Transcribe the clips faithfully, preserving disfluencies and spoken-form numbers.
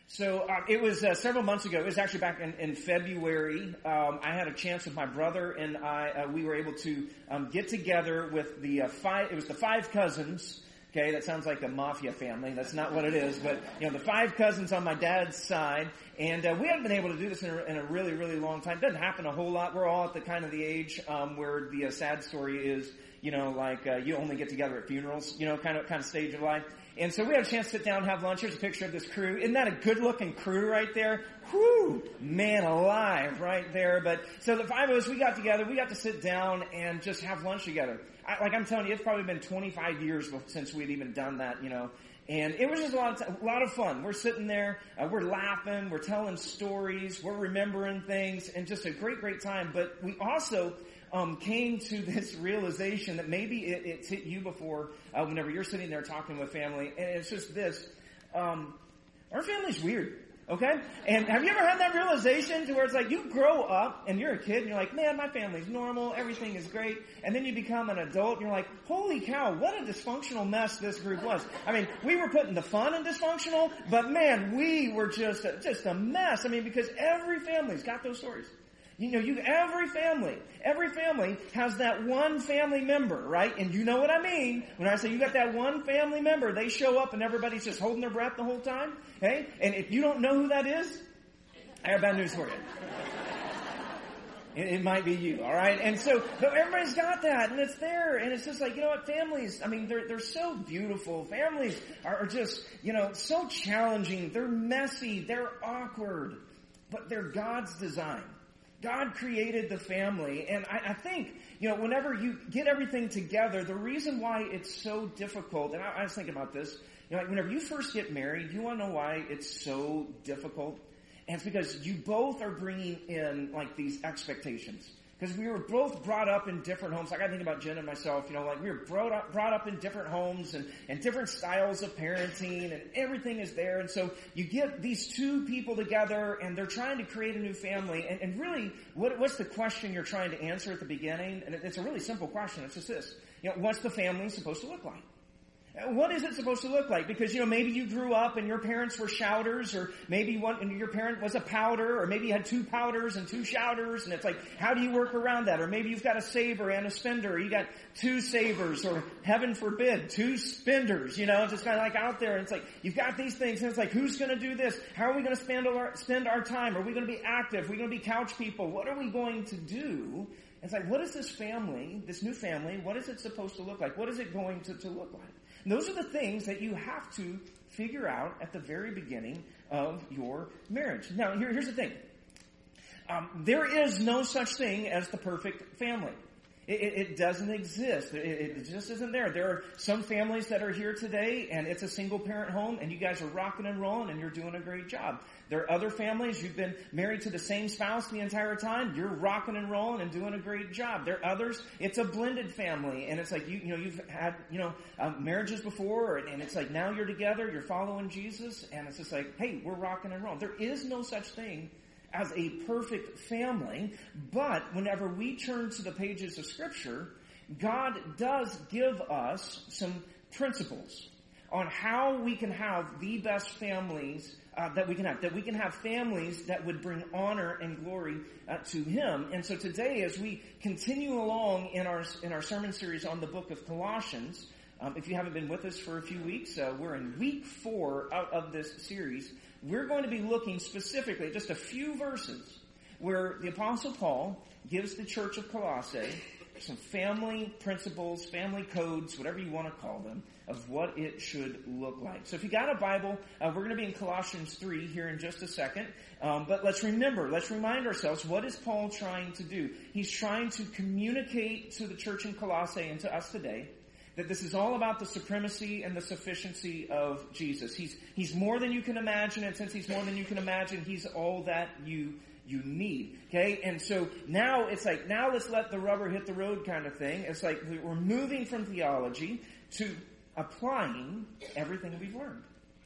So um, it was uh, several months ago. It was actually back in, in February. Um, I had a chance with my brother and I. Uh, we were able to um, get together with the uh, five. It was the five cousins. Okay, that sounds like a mafia family. That's not what it is. But you know, the five cousins on my dad's side, and uh, we haven't been able to do this in a, in a really, really long time. It doesn't happen a whole lot. We're all at the kind of the age um, where the uh, sad story is, you know, like uh, you only get together at funerals. You know, kind of kind of stage of life. And so we had a chance to sit down and have lunch. Here's a picture of this crew. Isn't that a good-looking crew right there? Whew! Man alive right there. But so the five of us, we got together. We got to sit down and just have lunch together. I, like I'm telling you, it's probably been twenty-five years since we'd even done that, you know. And it was just a lot of, t- a lot of fun. We're sitting there, uh, we're laughing, we're telling stories, we're remembering things, and just a great, great time. But we also um, came to this realization that maybe it, it's hit you before uh, whenever you're sitting there talking with family, and it's just this. Um, our family's weird. Okay? And have you ever had that realization to where it's like you grow up and you're a kid and you're like, man, my family's normal, everything is great. And then you become an adult and you're like, holy cow, what a dysfunctional mess this group was. I mean, we were putting the fun in dysfunctional, but man, we were just a, just a mess. I mean, because every family's got those stories. You know, you, every family, every family has that one family member, right? And you know what I mean when I say you got that one family member, they show up and everybody's just holding their breath the whole time, okay? And if you don't know who that is, I have bad news for you. It, it might be you, all right? And so, but everybody's got that, and it's there, and it's just like, you know what, families, I mean, they're, they're so beautiful. Families are, are just, you know, so challenging. They're messy. They're awkward. But they're God's design. God created the family, and I, I think, you know, whenever you get everything together, the reason why it's so difficult, and I, I was thinking about this, you know, like whenever you first get married, you want to know why it's so difficult? And it's because you both are bringing in, like, these expectations. Because we were both brought up in different homes. Like I think about Jen and myself, you know, like we were brought up, brought up in different homes and, and different styles of parenting, and everything is there. And so you get these two people together and they're trying to create a new family. And, and really, what, what's the question you're trying to answer at the beginning? And it's a really simple question. It's just this. You know, what's the family supposed to look like? What is it supposed to look like? Because, you know, maybe you grew up and your parents were shouters, or maybe one, and your parent was a pouter, or maybe you had two pouters and two shouters, and it's like, how do you work around that? Or maybe you've got a saver and a spender, or you got two savers, or heaven forbid, two spenders, you know, just kind of like out there, and it's like, you've got these things, and it's like, who's going to do this? How are we going to spend our, spend our time? Are we going to be active? Are we going to be couch people? What are we going to do? It's like, what is this family, this new family, what is it supposed to look like? What is it going to, to look like? And those are the things that you have to figure out at the very beginning of your marriage. Now, here, here's the thing. Um, there is no such thing as the perfect family. It, it, it doesn't exist. It, it just isn't there. There are some families that are here today, and it's a single-parent home, and you guys are rocking and rolling, and you're doing a great job. There are other families, you've been married to the same spouse the entire time, you're rocking and rolling and doing a great job. There are others, it's a blended family, and it's like, you you know, you've had, you know, um, marriages before, and it's like now you're together, you're following Jesus, and it's just like, hey, we're rocking and rolling. There is no such thing as a perfect family, but whenever we turn to the pages of Scripture, God does give us some principles on how we can have the best families uh, that we can have, that we can have families that would bring honor and glory uh, to Him. And so today, as we continue along in our in our sermon series on the book of Colossians, um, if you haven't been with us for a few weeks, uh, we're in week four out of this series. We're going to be looking specifically at just a few verses where the Apostle Paul gives the church of Colossae some family principles, family codes, whatever you want to call them, of what it should look like. So if you got a Bible, uh, we're going to be in Colossians three here in just a second. Um, but let's remember, let's remind ourselves, what is Paul trying to do? He's trying to communicate to the church in Colossae and to us today that this is all about the supremacy and the sufficiency of Jesus. He's, he's more than you can imagine, and since He's more than you can imagine, He's all that you you need. Okay? And so now it's like, now let's let the rubber hit the road kind of thing. It's like we're moving from theology to applying everything we've learned.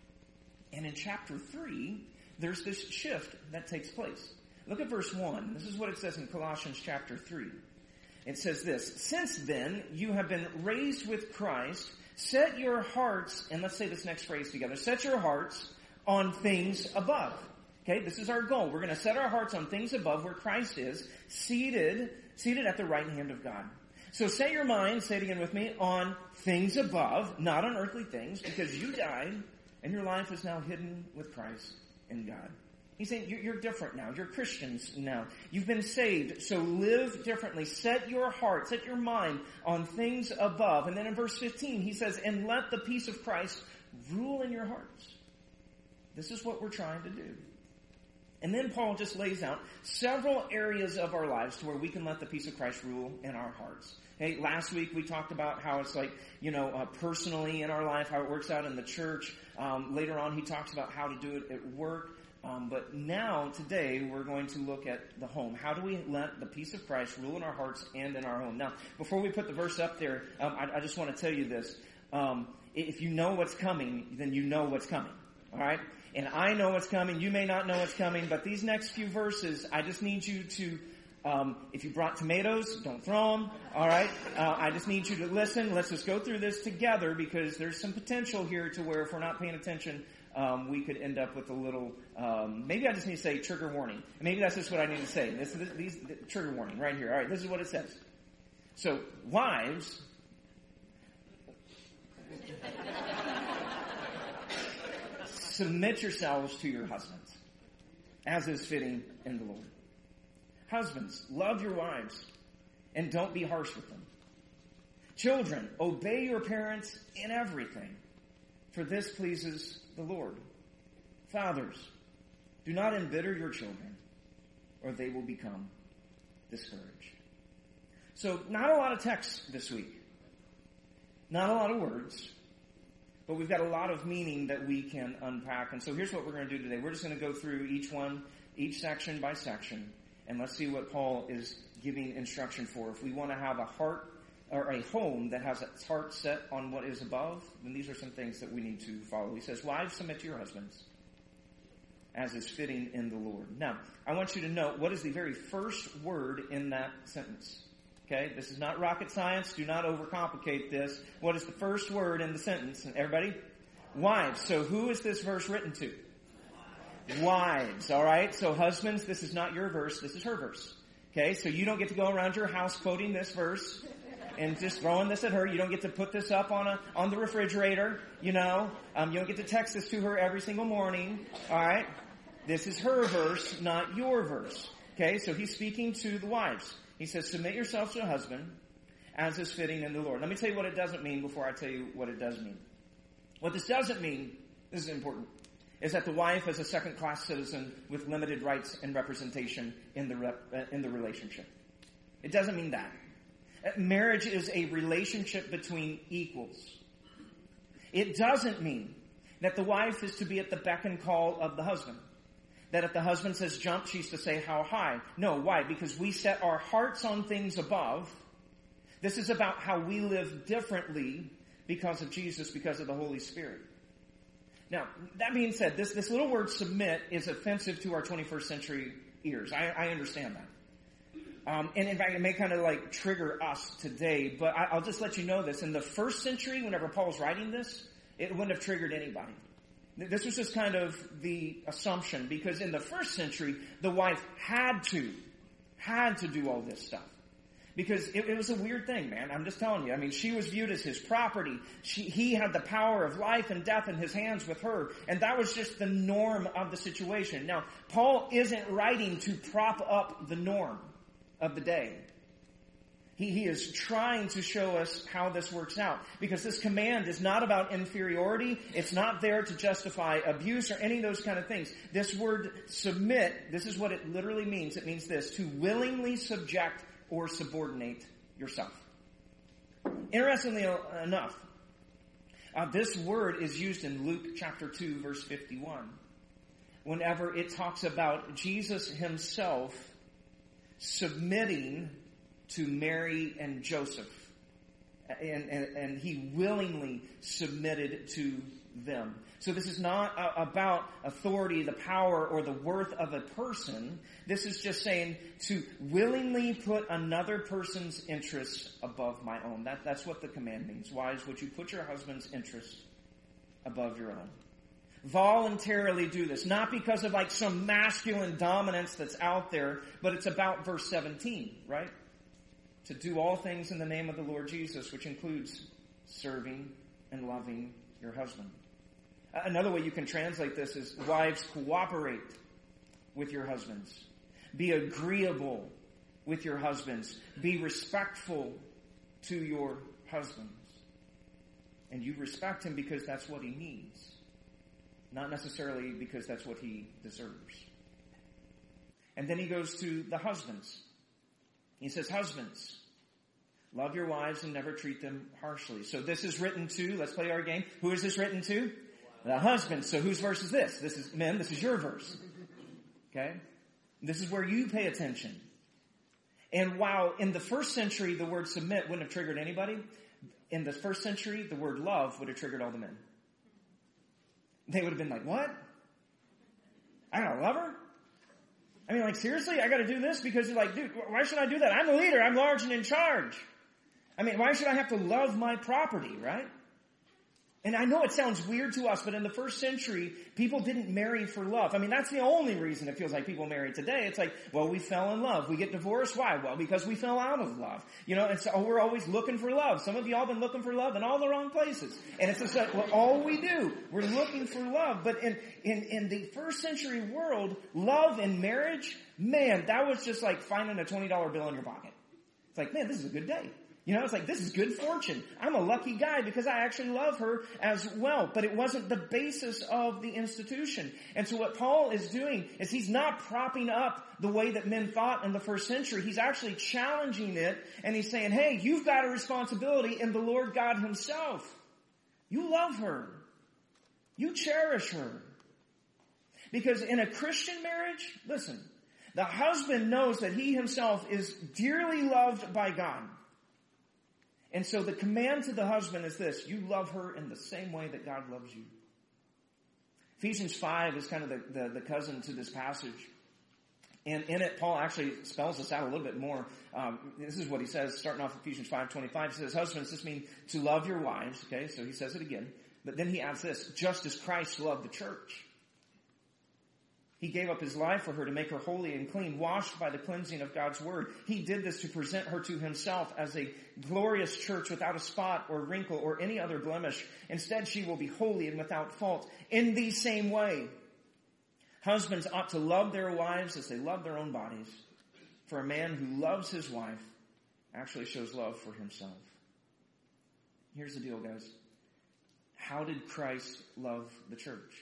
And in chapter three, there's this shift that takes place. Look at verse one. This is what it says in Colossians chapter three. It says this: since then you have been raised with Christ, set your hearts, and let's say this next phrase together, set your hearts on things above. Okay, this is our goal. We're going to set our hearts on things above where Christ is, seated, seated at the right hand of God. So set your mind, say it again with me, on things above, not on earthly things, because you died and your life is now hidden with Christ in God. He's saying you're different now. You're Christians now. You've been saved, so live differently. Set your heart, set your mind on things above. And then in verse fifteen, he says, and let the peace of Christ rule in your hearts. This is what we're trying to do. And then Paul just lays out several areas of our lives to where we can let the peace of Christ rule in our hearts. Hey, last week we talked about how it's like, you know, uh, personally in our life, how it works out in the church. Um, later on he talks about how to do it at work. Um, but now, today, we're going to look at the home. How do we let the peace of Christ rule in our hearts and in our home? Now, before we put the verse up there, um, I, I just want to tell you this. Um, if you know what's coming, then you know what's coming. All right? And I know what's coming. You may not know what's coming. But these next few verses, I just need you to, um, if you brought tomatoes, don't throw them. All right? Uh, I just need you to listen. Let's just go through this together because there's some potential here to where if we're not paying attention, Um, we could end up with a little, um, maybe I just need to say trigger warning. Maybe that's just what I need to say. This, this, these, the trigger warning right here. All right, this is what it says. So, wives, submit yourselves to your husbands, as is fitting in the Lord. Husbands, love your wives, and don't be harsh with them. Children, obey your parents in everything, for this pleases the Lord. Fathers, do not embitter your children, or they will become discouraged. So, not a lot of text this week. Not a lot of words. But we've got a lot of meaning that we can unpack. And so here's what we're going to do today. We're just going to go through each one, each section by section, and let's see what Paul is giving instruction for. If we want to have a heart or a home that has its heart set on what is above, then these are some things that we need to follow. He says, wives, submit to your husbands, as is fitting in the Lord. Now, I want you to note what is the very first word in that sentence. Okay, this is not rocket science. Do not overcomplicate this. What is the first word in the sentence? Everybody? Wives. So who is this verse written to? Wives. All right, so husbands, this is not your verse. This is her verse. Okay, so you don't get to go around your house quoting this verse and just throwing this at her. You don't get to put this up on a on the refrigerator, you know. Um, you don't get to text this to her every single morning, all right? This is her verse, not your verse. Okay, so he's speaking to the wives. He says, submit yourselves to a husband as is fitting in the Lord. Let me tell you what it doesn't mean before I tell you what it does mean. What this doesn't mean, this is important, is that the wife is a second-class citizen with limited rights and representation in the rep, uh, in the relationship. It doesn't mean that. Marriage is a relationship between equals. It doesn't mean that the wife is to be at the beck and call of the husband. That if the husband says jump, she's to say how high. No, why? Because we set our hearts on things above. This is about how we live differently because of Jesus, because of the Holy Spirit. Now, that being said, this, this little word submit is offensive to our twenty-first century ears. I, I understand that. Um, and in fact, it may kind of like trigger us today, but I, I'll just let you know this. In the first century, whenever Paul's writing this, it wouldn't have triggered anybody. This was just kind of the assumption, because in the first century, the wife had to, had to do all this stuff. Because it, it was a weird thing, man. I'm just telling you. I mean, she was viewed as his property. She, he had the power of life and death in his hands with her. And that was just the norm of the situation. Now, Paul isn't writing to prop up the norm of the day. He, he is trying to show us how this works out. Because this command is not about inferiority. It's not there to justify abuse or any of those kind of things. This word submit, this is what it literally means. It means this: to willingly subject or subordinate yourself. Interestingly enough, uh, this word is used in Luke chapter two, verse fifty-one. Whenever it talks about Jesus himself submitting to Mary and Joseph. And, and, and he willingly submitted to them. So this is not uh, about authority, the power, or the worth of a person. This is just saying to willingly put another person's interests above my own. That, that's what the command means. Wives, would you put your husband's interests above your own? voluntarily do this. Not because of like some masculine dominance that's out there, but it's about verse seventeen, right? To do all things in the name of the Lord Jesus, which includes serving and loving your husband. Another way you can translate this is, wives, cooperate with your husbands. Be agreeable with your husbands. Be respectful to your husbands. And you respect him because that's what he needs. Not necessarily because that's what he deserves. And then he goes to the husbands. He says, husbands, love your wives and never treat them harshly. So this is written to, let's play our game. Who is this written to? The husbands. So whose verse is this? This is, men, this is your verse. Okay? This is where you pay attention. And while in the first century the word submit wouldn't have triggered anybody, in the first century the word love would have triggered all the men. They would have been like, what? I gotta love her? I mean, like, seriously? I gotta do this? Because you're like, dude, why should I do that? I'm the leader. I'm large and in charge. I mean, why should I have to love my property, right? And I know it sounds weird to us, but in the first century, people didn't marry for love. I mean, that's the only reason it feels like people marry today. It's like, well, we fell in love. We get divorced. Why? Well, because we fell out of love. You know, and so we're always looking for love. Some of y'all been looking for love in all the wrong places. And it's just like, well, all we do, we're looking for love. But in, in, in the first century world, love in marriage, man, that was just like finding a twenty dollar bill in your pocket. It's like, man, this is a good day. You know, it's like, this is good fortune. I'm a lucky guy because I actually love her as well. But it wasn't the basis of the institution. And so what Paul is doing is he's not propping up the way that men thought in the first century. He's actually challenging it. And he's saying, hey, you've got a responsibility in the Lord God himself. You love her. You cherish her. Because in a Christian marriage, listen, the husband knows that he himself is dearly loved by God. And so the command to the husband is this: you love her in the same way that God loves you. Ephesians five is kind of the, the, the cousin to this passage. And in it, Paul actually spells this out a little bit more. Um, this is what he says, starting off Ephesians five twenty-five. He says, husbands, this means to love your wives. Okay, so he says it again. But then he adds this: just as Christ loved the church. He gave up his life for her to make her holy and clean, washed by the cleansing of God's word. He did this to present her to himself as a glorious church without a spot or wrinkle or any other blemish. Instead, she will be holy and without fault. In the same way, husbands ought to love their wives as they love their own bodies. For a man who loves his wife actually shows love for himself. Here's the deal, guys. How did Christ love the church?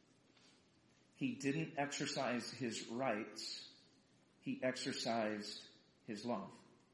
He didn't exercise his rights. He exercised his love.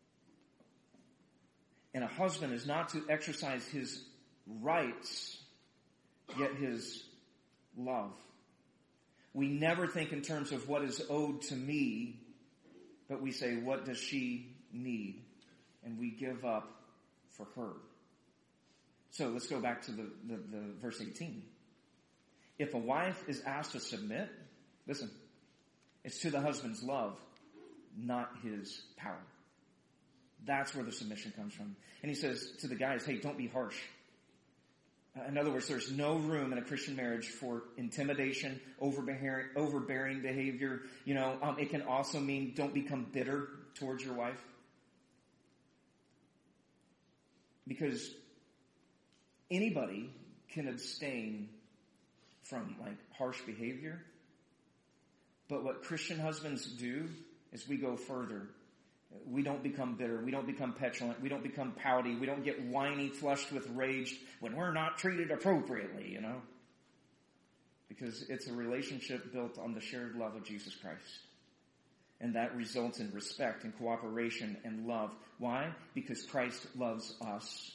And a husband is not to exercise his rights, yet his love. We never think in terms of what is owed to me, but we say, what does she need? And we give up for her. So let's go back to the, the, the verse eighteen. If a wife is asked to submit, listen, it's to the husband's love, not his power. That's where the submission comes from. And he says to the guys, hey, don't be harsh. In other words, there's no room in a Christian marriage for intimidation, overbearing, overbearing behavior. You know, um, it can also mean don't become bitter towards your wife. Because anybody can abstain from like harsh behavior. But what Christian husbands do is we go further. We don't become bitter. We don't become petulant. We don't become pouty. We don't get whiny, flushed with rage when we're not treated appropriately, you know. Because it's a relationship built on the shared love of Jesus Christ. And that results in respect and cooperation and love. Why? Because Christ loves us.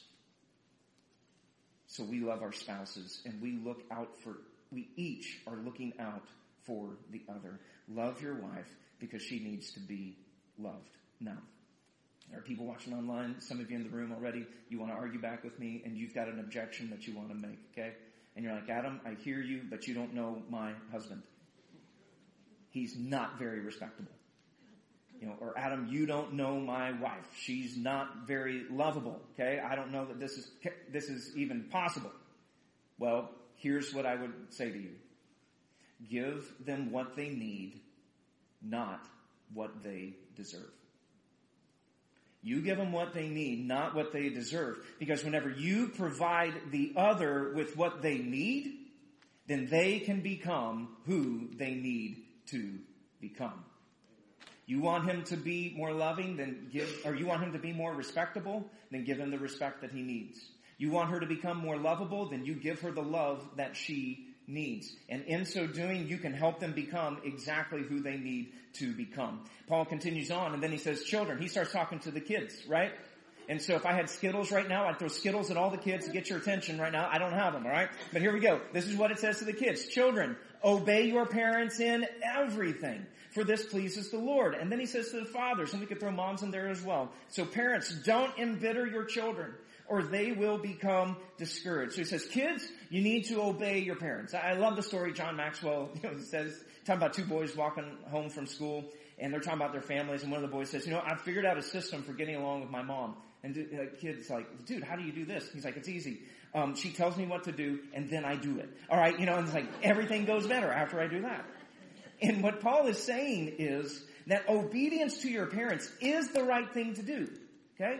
So we love our spouses and we look out for We each are looking out for the other. Love your wife because she needs to be loved. Now, there are people watching online, some of you in the room already, you want to argue back with me and you've got an objection that you want to make, okay? And you're like, Adam, I hear you, but you don't know my husband. He's not very respectable. You know, or Adam, you don't know my wife. She's not very lovable, okay? I don't know that this is, this is even possible. Well, here's what I would say to you. Give them what they need, not what they deserve. You give them what they need, not what they deserve. Because whenever you provide the other with what they need, then they can become who they need to become. You want him to be more loving, then give, or you want him to be more respectable, then give him the respect that he needs. You want her to become more lovable, then you give her the love that she needs. And in so doing, you can help them become exactly who they need to become. Paul continues on, and then he says, children. He starts talking to the kids, right? And so if I had Skittles right now, I'd throw Skittles at all the kids to get your attention right now. I don't have them, all right? But here we go. This is what it says to the kids. Children, obey your parents in everything, for this pleases the Lord. And then he says to the fathers, and we could throw moms in there as well. So parents, don't embitter your children, or they will become discouraged. So he says, kids, you need to obey your parents. I love the story John Maxwell, you know, he says, talking about two boys walking home from school, and they're talking about their families, and one of the boys says, you know, I figured out a system for getting along with my mom. And the uh, kid's like, dude, how do you do this? He's like, it's easy. Um, she tells me what to do, and then I do it. All right, you know, and it's like, everything goes better after I do that. And what Paul is saying is that obedience to your parents is the right thing to do, okay?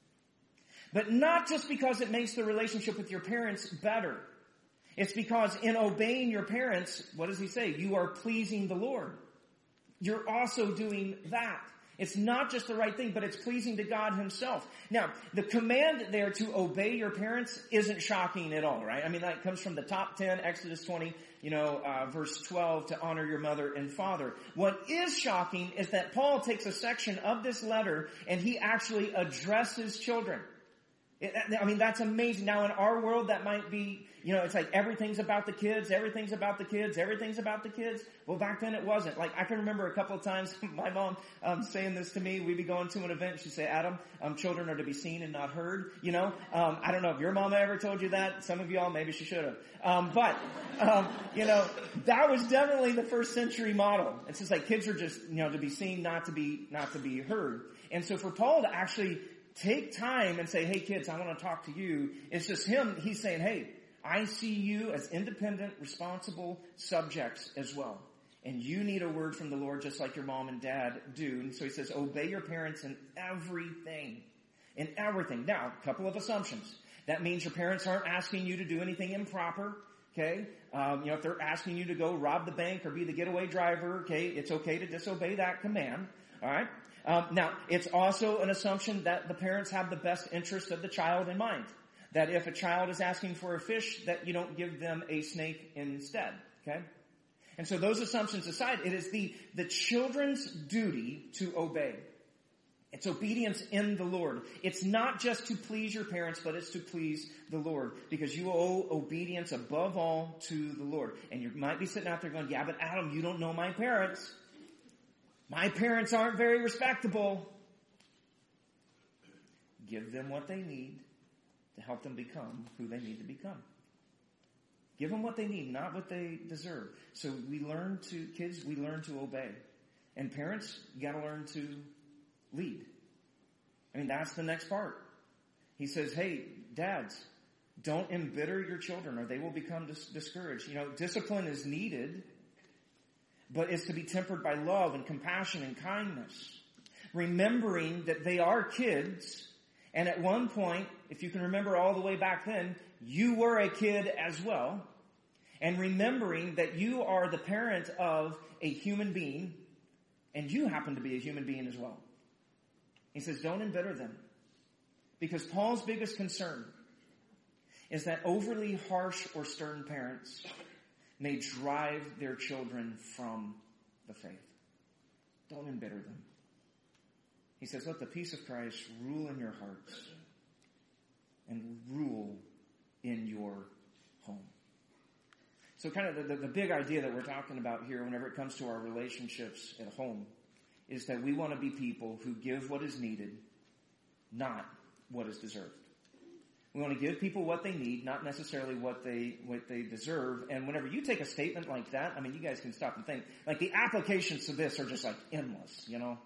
But not just because it makes the relationship with your parents better. It's because in obeying your parents, what does he say? You are pleasing the Lord. You're also doing that. It's not just the right thing, but it's pleasing to God himself. Now, the command there to obey your parents isn't shocking at all, right? I mean, that comes from the top ten, Exodus twenty, you know, uh, verse twelve, to honor your mother and father. What is shocking is that Paul takes a section of this letter and he actually addresses children. It, I mean, that's amazing. Now, in our world, that might be, you know, it's like everything's about the kids, everything's about the kids, everything's about the kids. Well, back then it wasn't. Like, I can remember a couple of times my mom um, saying this to me. We'd be going to an event. She'd say, Adam, um, children are to be seen and not heard. You know, um, I don't know if your mama ever told you that. Some of y'all, maybe she should have. Um, but, um, you know, that was definitely the first century model. It's just like kids are just, you know, to be seen, not to be, not to be heard. And so for Paul to actually take time and say, hey kids, I want to talk to you. It's just him. He's saying, hey, I see you as independent, responsible subjects as well. And you need a word from the Lord just like your mom and dad do. And so he says, obey your parents in everything. In everything. Now, a couple of assumptions. That means your parents aren't asking you to do anything improper. Okay? Um, you know, if they're asking you to go rob the bank or be the getaway driver, okay, it's okay to disobey that command. All right? Um, now, it's also an assumption that the parents have the best interest of the child in mind. That if a child is asking for a fish, that you don't give them a snake instead. Okay? And so those assumptions aside, it is the, the children's duty to obey. It's obedience in the Lord. It's not just to please your parents, but it's to please the Lord. Because you owe obedience above all to the Lord. And you might be sitting out there going, yeah, but Adam, you don't know my parents. My parents aren't very respectable. Give them what they need to help them become who they need to become. Give them what they need, not what they deserve. So we learn to, kids, we learn to obey. And parents, you gotta learn to lead. I mean, that's the next part. He says, hey, dads, don't embitter your children or they will become dis- discouraged. You know, discipline is needed, but it's to be tempered by love and compassion and kindness. Remembering that they are kids, and at one point, if you can remember all the way back then, you were a kid as well. And remembering that you are the parent of a human being, and you happen to be a human being as well. He says, don't embitter them. Because Paul's biggest concern is that overly harsh or stern parents may drive their children from the faith. Don't embitter them. He says, let the peace of Christ rule in your hearts and rule in your home. So kind of the, the, the big idea that we're talking about here whenever it comes to our relationships at home is that we want to be people who give what is needed, not what is deserved. We want to give people what they need, not necessarily what they what they deserve. And whenever you take a statement like that, I mean, you guys can stop and think. Like, the applications to this are just like endless, you know?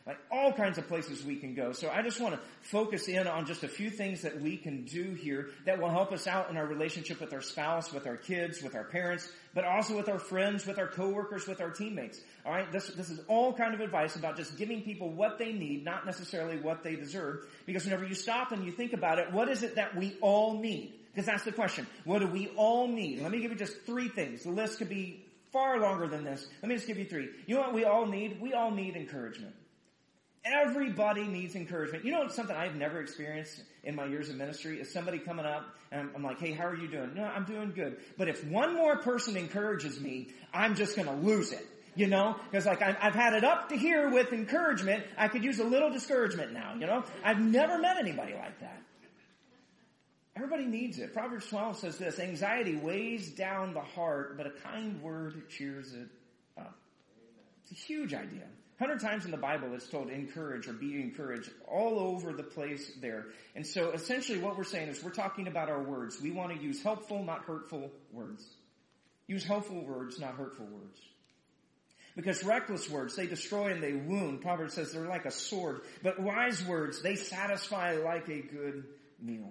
Like all kinds of places we can go. So I just want to focus in on just a few things that we can do here that will help us out in our relationship with our spouse, with our kids, with our parents, but also with our friends, with our coworkers, with our teammates. All right, this this is all kind of advice about just giving people what they need, not necessarily what they deserve. Because whenever you stop and you think about it, what is it that we all need? Because that's the question. What do we all need? Let me give you just three things. The list could be far longer than this. Let me just give you three. You know what we all need? We all need encouragement. Everybody needs encouragement. You know something I've never experienced in my years of ministry is somebody coming up and I'm, I'm like, hey, how are you doing? No, I'm doing good. But if one more person encourages me, I'm just going to lose it. You know, because like I've, I've had it up to here with encouragement. I could use a little discouragement now, you know. I've never met anybody like that. Everybody needs it. Proverbs twelve says this, anxiety weighs down the heart, but a kind word cheers it up. It's a huge idea. A hundred times in the Bible it's told encourage or be encouraged all over the place there. And so essentially what we're saying is we're talking about our words. We want to use helpful, not hurtful words. Use helpful words, not hurtful words. Because reckless words, they destroy and they wound. Proverbs says they're like a sword. But wise words, they satisfy like a good meal.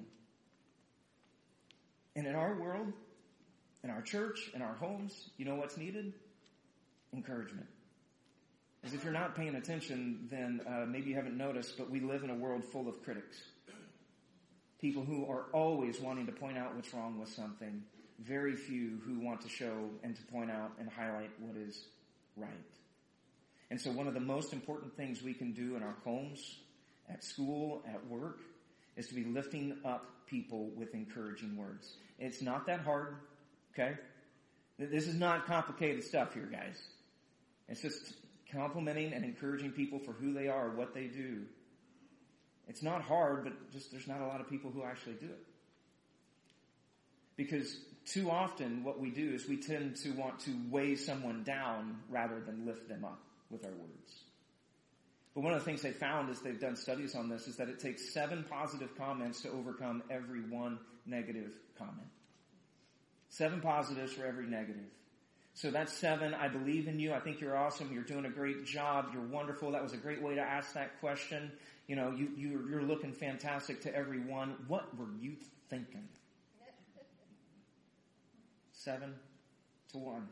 And in our world, in our church, in our homes, you know what's needed? Encouragement. As if you're not paying attention, then uh, maybe you haven't noticed, but we live in a world full of critics. People who are always wanting to point out what's wrong with something. Very few who want to show and to point out and highlight what is right. And so one of the most important things we can do in our homes, at school, at work, is to be lifting up people with encouraging words. It's not that hard, okay? This is not complicated stuff here, guys. It's just complimenting and encouraging people for who they are, what they do. It's not hard, but just there's not a lot of people who actually do it. Because too often what we do is we tend to want to weigh someone down rather than lift them up with our words. But one of the things they found as they've done studies on this is that it takes seven positive comments to overcome every one negative comment. Seven positives for every negative. So that's seven. I believe in you. I think you're awesome. You're doing a great job. You're wonderful. That was a great way to ask that question. You know, you, you, you're looking fantastic to everyone. What were you thinking? Seven to one.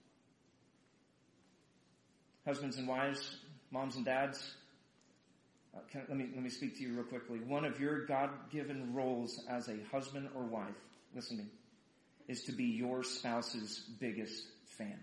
Husbands and wives, moms and dads, uh, can, let me let me speak to you real quickly. One of your God-given roles as a husband or wife, listen to me, is to be your spouse's biggest fan.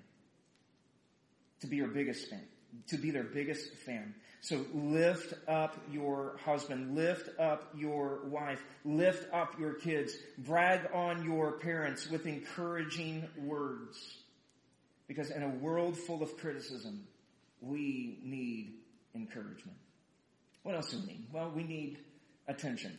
To be your biggest fan. To be their biggest fan. So lift up your husband. Lift up your wife. Lift up your kids. Brag on your parents with encouraging words. Because in a world full of criticism, we need encouragement. What else do we need? Well, we need attention.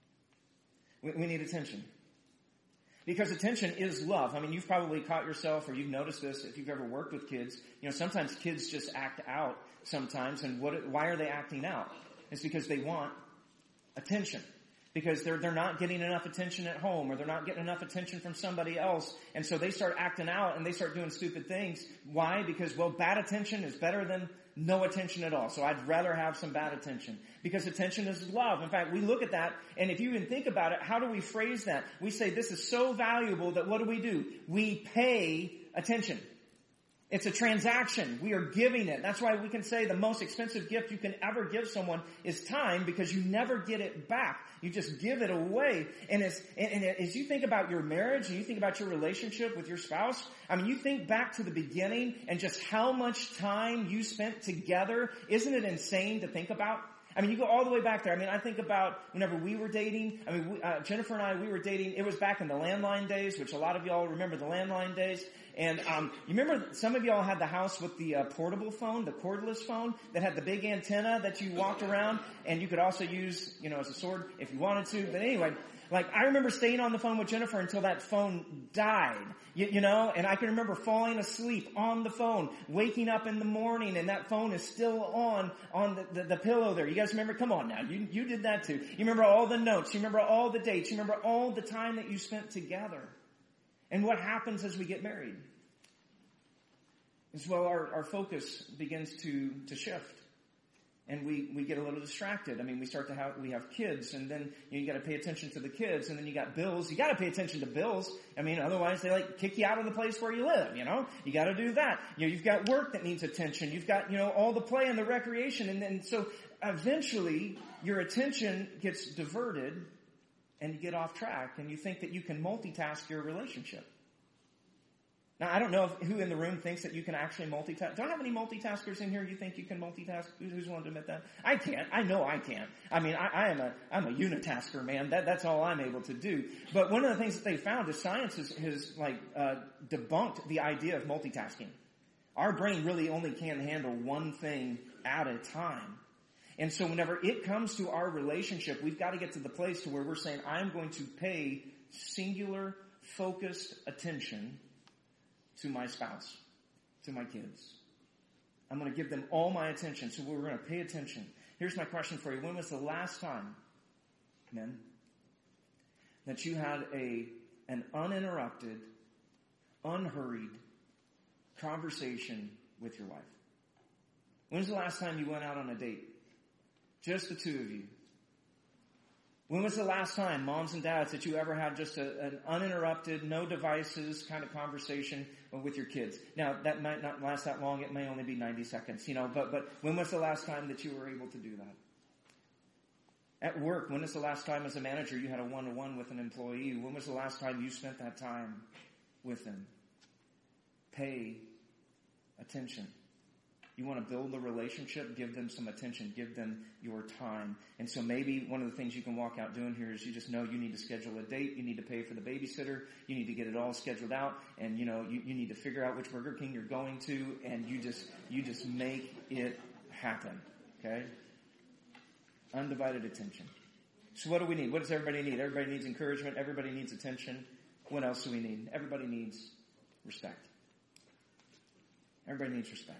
We, we need attention. Because attention is love. I mean, you've probably caught yourself or you've noticed this if you've ever worked with kids. You know, sometimes kids just act out sometimes. And what? Why are they acting out? It's because they want attention. Because they're, they're not getting enough attention at home or they're not getting enough attention from somebody else. And so they start acting out and they start doing stupid things. Why? Because, well, bad attention is better than no attention at all. So I'd rather have some bad attention. Because attention is love. In fact, we look at that and if you even think about it, how do we phrase that? We say this is so valuable that what do we do? We pay attention. It's a transaction. We are giving it. That's why we can say the most expensive gift you can ever give someone is time because you never get it back. You just give it away. And as, and, and as you think about your marriage and you think about your relationship with your spouse, I mean, you think back to the beginning and just how much time you spent together. Isn't it insane to think about? I mean, you go all the way back there. I mean, I think about whenever we were dating. I mean, we, uh, Jennifer and I, we were dating. It was back in the landline days, which a lot of y'all remember the landline days. And um you remember some of y'all had the house with the uh, portable phone, the cordless phone that had the big antenna that you walked around, and you could also use, you know, as a sword if you wanted to. But anyway, like I remember staying on the phone with Jennifer until that phone died, you, you know, and I can remember falling asleep on the phone, waking up in the morning, and that phone is still on on the, the, the pillow there. You guys remember? Come on now, you you did that too. You remember all the notes, you remember all the dates, you remember all the time that you spent together. And what happens as we get married? Is well, our, our focus begins to, to shift. And we, we get a little distracted. I mean, we start to have, we have kids, and then you, know, you gotta pay attention to the kids, and then you got bills. You gotta pay attention to bills. I mean, otherwise they like kick you out of the place where you live, you know? You gotta do that. You know, you've got work that needs attention. You've got, you know, all the play and the recreation, and then so eventually your attention gets diverted, and you get off track, and you think that you can multitask your relationship. Now, I don't know if, who in the room thinks that you can actually multitask. Do I have any multitaskers in here? You think you can multitask? Who's willing to admit that? I can't. I know I can't. I mean, I, I am a, I'm a unitasker, man. That, that's all I'm able to do. But one of the things that they found is science has, has like, uh, debunked the idea of multitasking. Our brain really only can handle one thing at a time. And so whenever it comes to our relationship, we've got to get to the place to where we're saying, I'm going to pay singular, focused attention to my spouse, to my kids. I'm going to give them all my attention. So we're going to pay attention. Here's my question for you. When was the last time, men, that you had a an uninterrupted, unhurried conversation with your wife? When was the last time you went out on a date? Just the two of you. When was the last time, moms and dads, that you ever had just a, an uninterrupted, no devices kind of conversation with your kids? Now, that might not last that long. It may only be ninety seconds, you know, but, but when was the last time that you were able to do that? At work, when was the last time as a manager you had a one-to-one with an employee? When was the last time you spent that time with them? Pay attention. You want to build the relationship, give them some attention, give them your time. And so maybe one of the things you can walk out doing here is you just know you need to schedule a date, you need to pay for the babysitter, you need to get it all scheduled out, and you know, you, you need to figure out which Burger King you're going to, and you just, you just make it happen. Okay? Undivided attention. So what do we need? What does everybody need? Everybody needs encouragement, everybody needs attention. What else do we need? Everybody needs respect. Everybody needs respect.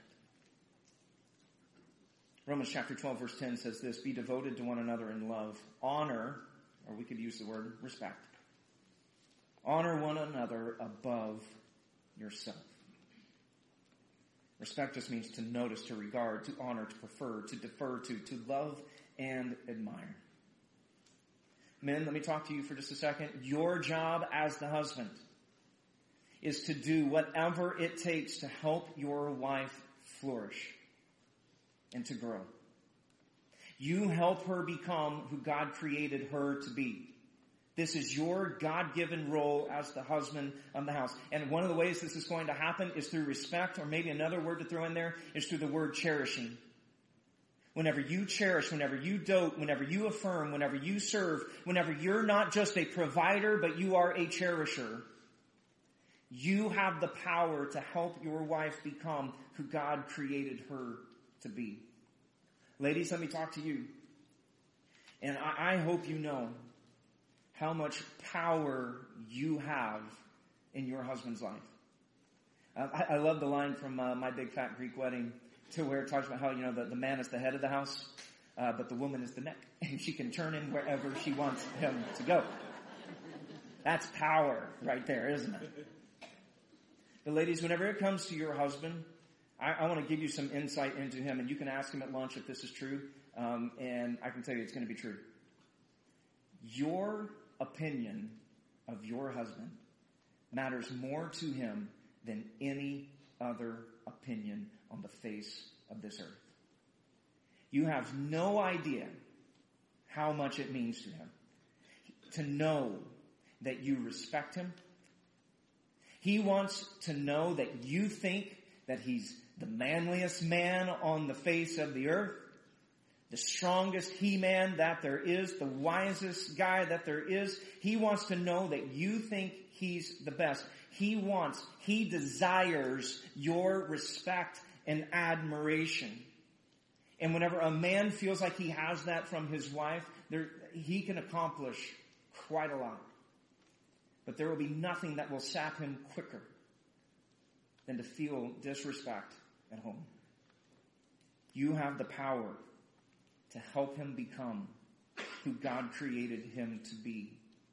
Romans chapter twelve verse ten says this, be devoted to one another in love. Honor, or we could use the word respect. Honor one another above yourself. Respect just means to notice, to regard, to honor, to prefer, to defer to, to love and admire. Men, let me talk to you for just a second. Your job as the husband is to do whatever it takes to help your wife flourish and to grow. You help her become who God created her to be. This is your God-given role as the husband of the house. And one of the ways this is going to happen is through respect, or maybe another word to throw in there is through the word cherishing. Whenever you cherish, whenever you dote, whenever you affirm, whenever you serve, whenever you're not just a provider, but you are a cherisher, you have the power to help your wife become who God created her to be. Ladies, let me talk to you. And I, I hope you know how much power you have in your husband's life. Uh, I, I love the line from uh, My Big Fat Greek Wedding, to where it talks about how, you know, the, the man is the head of the house, uh, but the woman is the neck, and she can turn him wherever she wants him to go. That's power right there, isn't it? But ladies, whenever it comes to your husband, I, I want to give you some insight into him, and you can ask him at lunch if this is true, um, and I can tell you it's going to be true. Your opinion of your husband matters more to him than any other opinion on the face of this earth. You have no idea how much it means to him to know that you respect him. He wants to know that you think that he's the manliest man on the face of the earth, the strongest he-man that there is, the wisest guy that there is. He wants to know that you think he's the best. He wants, he desires your respect and admiration. And whenever a man feels like he has that from his wife, there, he can accomplish quite a lot. But there will be nothing that will sap him quicker than to feel disrespect at home. You have the power to help him become who God created him to be.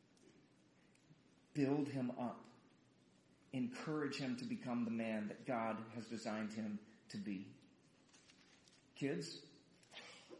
Build him up. Encourage him to become the man that God has designed him to be. Kids,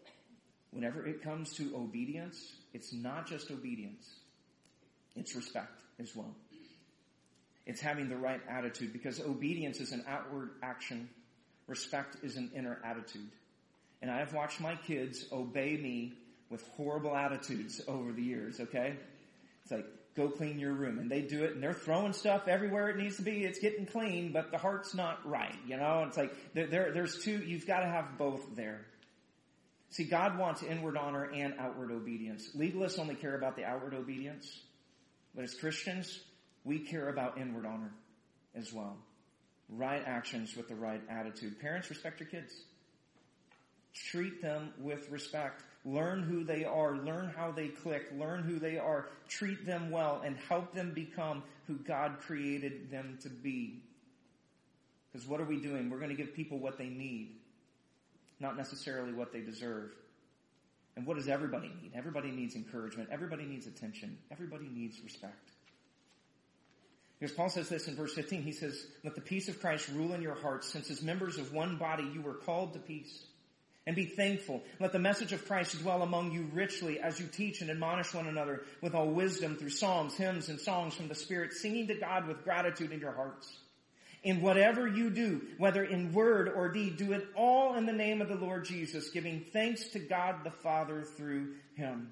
whenever it comes to obedience, it's not just obedience. It's respect as well. It's having the right attitude, because obedience is an outward action. Respect is an inner attitude. And I have watched my kids obey me with horrible attitudes over the years, okay? It's like, go clean your room. And they do it, and they're throwing stuff everywhere it needs to be. It's getting clean, but the heart's not right, you know? It's like, there, there, there's two, you've got to have both there. See, God wants inward honor and outward obedience. Legalists only care about the outward obedience. But as Christians, we care about inward honor as well. Right actions with the right attitude. Parents, respect your kids. Treat them with respect. Learn who they are. Learn how they click. Learn who they are. Treat them well and help them become who God created them to be. Because what are we doing? We're going to give people what they need, not necessarily what they deserve. And what does everybody need? Everybody needs encouragement. Everybody needs attention. Everybody needs respect. Because Paul says this in verse fifteen. He says, let the peace of Christ rule in your hearts, since as members of one body you were called to peace. And be thankful. Let the message of Christ dwell among you richly as you teach and admonish one another with all wisdom through psalms, hymns, and songs from the Spirit, singing to God with gratitude in your hearts. In whatever you do, whether in word or deed, do it all in the name of the Lord Jesus, giving thanks to God the Father through Him.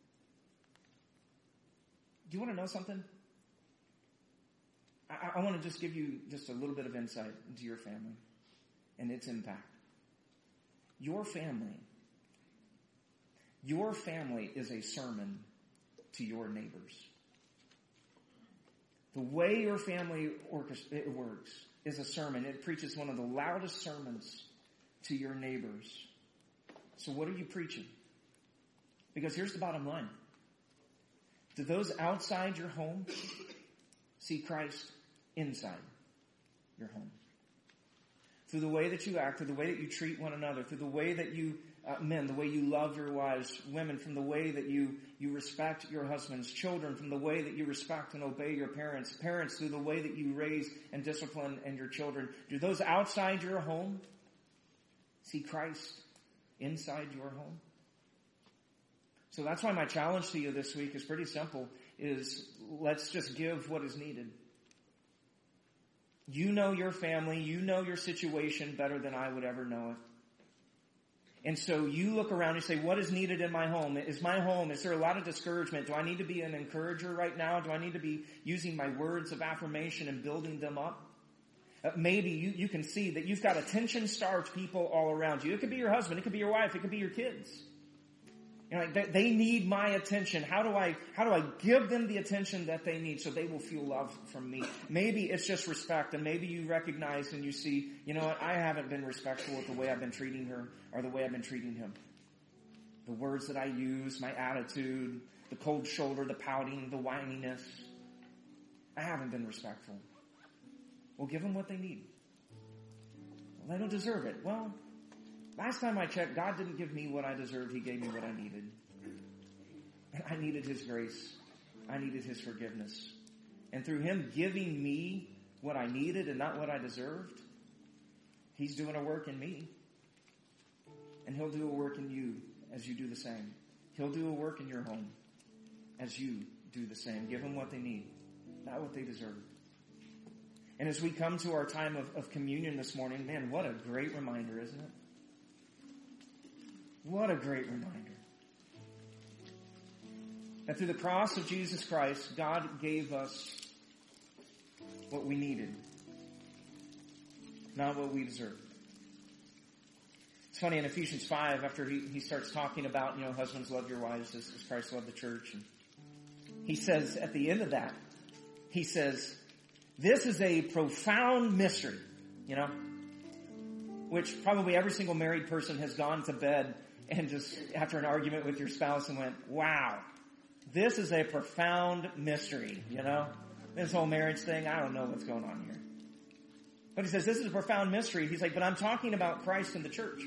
Do you want to know something? I, I want to just give you just a little bit of insight into your family and its impact. Your family, your family is a sermon to your neighbors. The way your family it works is a sermon. It preaches one of the loudest sermons to your neighbors. So what are you preaching? Because here's the bottom line. Do those outside your home see Christ inside your home? Through the way that you act, through the way that you treat one another, through the way that you, uh, men, the way you love your wives, women, from the way that you, you respect your husbands, children, from the way that you respect and obey your parents, parents, through the way that you raise and discipline and your children. Do those outside your home see Christ inside your home? So that's why my challenge to you this week is pretty simple, is let's just give what is needed. You know your family, you know your situation better than I would ever know it. And so you look around and say, what is needed in my home? Is my home, is there a lot of discouragement? Do I need to be an encourager right now? Do I need to be using my words of affirmation and building them up? Uh, maybe you, you can see that you've got attention-starved people all around you. It could be your husband, it could be your wife, it could be your kids. You know, like they, they need my attention. How do I, how do I give them the attention that they need so they will feel love from me? Maybe it's just respect, and maybe you recognize and you see, you know what, I haven't been respectful with the way I've been treating her or the way I've been treating him. The words that I use, my attitude, the cold shoulder, the pouting, the whininess. I haven't been respectful. Well, give them what they need. Well, they don't deserve it. Well, last time I checked, God didn't give me what I deserved. He gave me what I needed. And I needed His grace. I needed His forgiveness. And through Him giving me what I needed and not what I deserved, He's doing a work in me. And He'll do a work in you as you do the same. He'll do a work in your home as you do the same. Give them what they need, not what they deserve. And as we come to our time of, of communion this morning, man, what a great reminder, isn't it? What a great reminder. That through the cross of Jesus Christ, God gave us what we needed, not what we deserved. It's funny, in Ephesians five, after he, he starts talking about, you know, husbands, love your wives as, as Christ loved the church. And he says at the end of that, he says, this is a profound mystery, you know, which probably every single married person has gone to bed and just after an argument with your spouse and went, wow, this is a profound mystery, you know, this whole marriage thing. I don't know what's going on here. But he says, this is a profound mystery. He's like, but I'm talking about Christ and the church.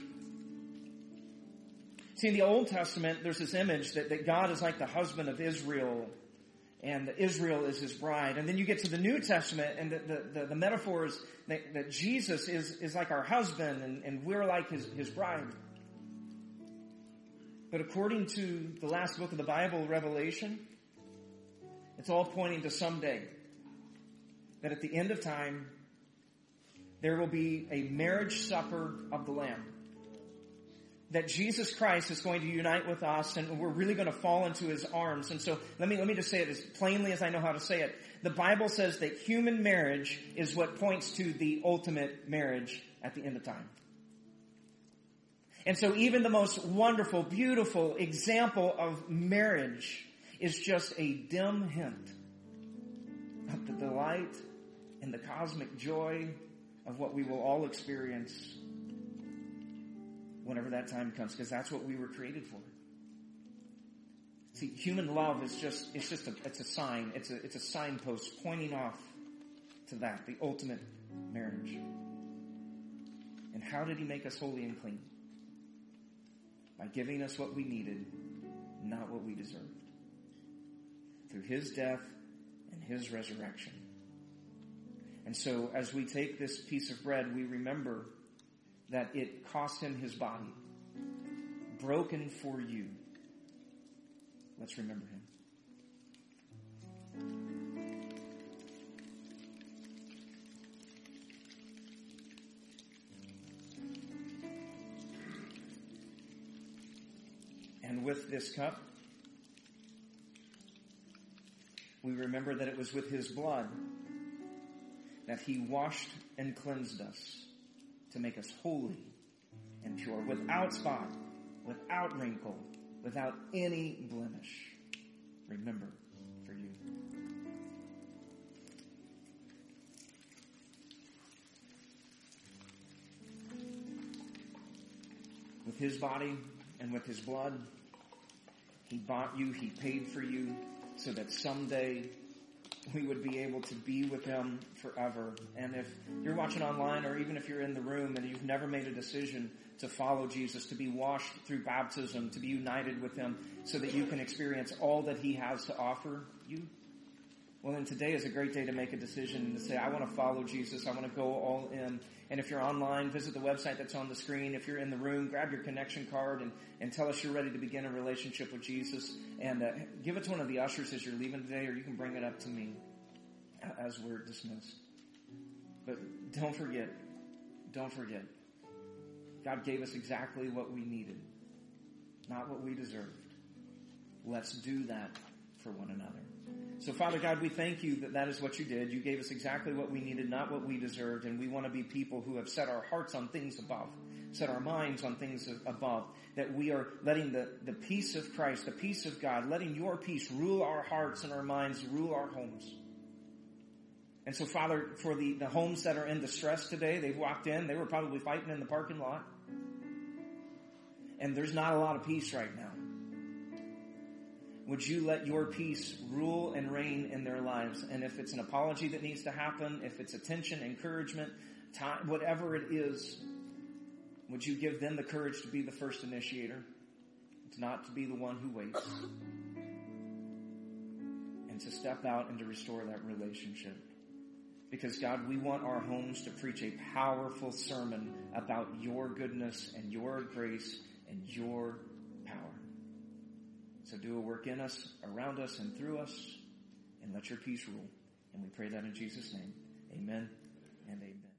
See, in the Old Testament, there's this image that, that God is like the husband of Israel, and Israel is His bride. And then you get to the New Testament, and the, the, the, the metaphor is that, that Jesus is, is like our husband, and, and we're like his, his bride. But according to the last book of the Bible, Revelation, it's all pointing to someday that at the end of time, there will be a marriage supper of the Lamb. That Jesus Christ is going to unite with us, and we're really going to fall into His arms. And so let me, let me just say it as plainly as I know how to say it. The Bible says that human marriage is what points to the ultimate marriage at the end of time. And so even the most wonderful, beautiful example of marriage is just a dim hint of the delight and the cosmic joy of what we will all experience whenever that time comes, because that's what we were created for. See, human love is just, it's just a, it's a sign, it's a, it's a signpost pointing off to that, the ultimate marriage. And how did He make us holy and clean? By giving us what we needed, not what we deserved. Through His death and His resurrection. And so as we take this piece of bread, we remember that it cost Him His body, broken for you. Let's remember Him. And with this cup, we remember that it was with His blood that He washed and cleansed us to make us holy and pure, without spot, without wrinkle, without any blemish. Remember, for you. With His body and with His blood, He bought you, He paid for you, so that someday we would be able to be with Him forever. And if you're watching online, or even if you're in the room and you've never made a decision to follow Jesus, to be washed through baptism, to be united with Him so that you can experience all that He has to offer you, well, then today is a great day to make a decision and to say, I want to follow Jesus. I want to go all in. And if you're online, visit the website that's on the screen. If you're in the room, grab your connection card and, and tell us you're ready to begin a relationship with Jesus. And uh, give it to one of the ushers as you're leaving today, or you can bring it up to me as we're dismissed. But don't forget, don't forget, God gave us exactly what we needed, not what we deserved. Let's do that for one another. So, Father God, we thank You that that is what You did. You gave us exactly what we needed, not what we deserved. And we want to be people who have set our hearts on things above, set our minds on things above, that we are letting the, the peace of Christ, the peace of God, letting Your peace rule our hearts and our minds, rule our homes. And so, Father, for the, the homes that are in distress today, they've walked in, they were probably fighting in the parking lot. And there's not a lot of peace right now. Would You let Your peace rule and reign in their lives? And if it's an apology that needs to happen, if it's attention, encouragement, time, whatever it is, would You give them the courage to be the first initiator, to not to be the one who waits, and to step out and to restore that relationship? Because, God, we want our homes to preach a powerful sermon about Your goodness and Your grace and Your power. So do a work in us, around us, and through us, and let Your peace rule. And we pray that in Jesus' name. Amen and amen.